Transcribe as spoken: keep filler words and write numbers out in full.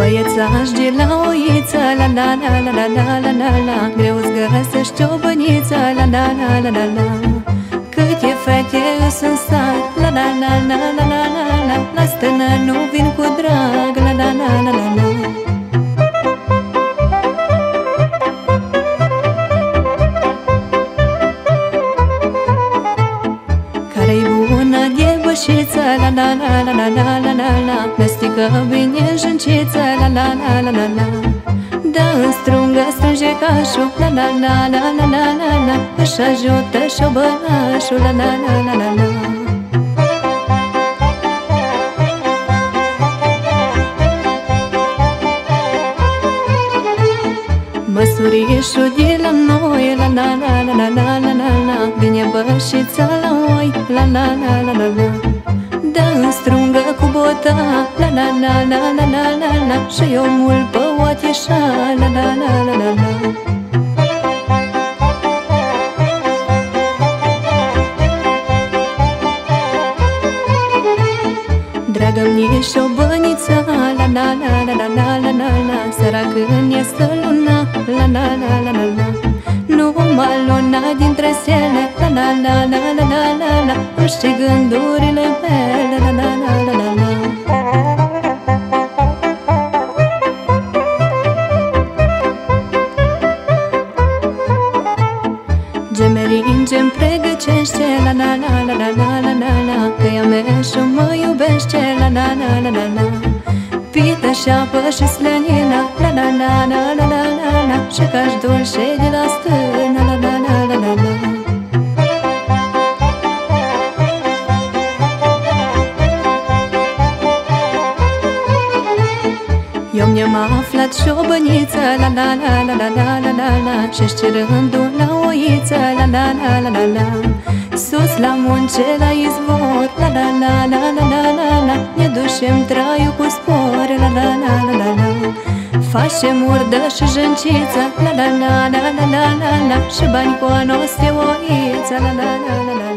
Băiețaș de la oiță, la la la la la la la la la, greu-ți găsești o băniță, la la la la la la. Câte fete îs în sat, la la la la la la la la, la stână nu vin cu drag, la la la la la la. Care-i bună de bășiță, la la la la la la la la la, mestecă bine jânciță, la la la la la la. Da-n strungă strânge cașul, la la la la la la la la, își ajută șobănașul, la la la la la la. Măsurișul de la noi, la la la la la la la la la, vine bășița la oi, la la la la la la. Da-n strungă cu bota, la la la la la la la la, și eu mult pe oateșa, la la la la la la. Dragă-mi ești o băniță, la la la la la la la la la, săracân este luna, la la la la la la. Numai luna dintre stele, la la la la la la la la, își știi gândurile mele, la la la la la la. Gemerin ce-mi pregăcește, la la la la la la la la la, că ea mea și mă iubește, la la la la la la. Pită și apă și slănina, la la la la la la la la, și caș dulce de la stână, la la la la la la. Eu mi-am aflat și o băniță, la la la la la la la la la, și-și cerându la oiță, la la la la la la. Sus la munce, la izvor, la la la la la la la la, ne ducem traiul cu spor, la la la la la la. Facem urdă și jânciță, la la la la la la la la, și bani cu a noastră oiță, la la la la la.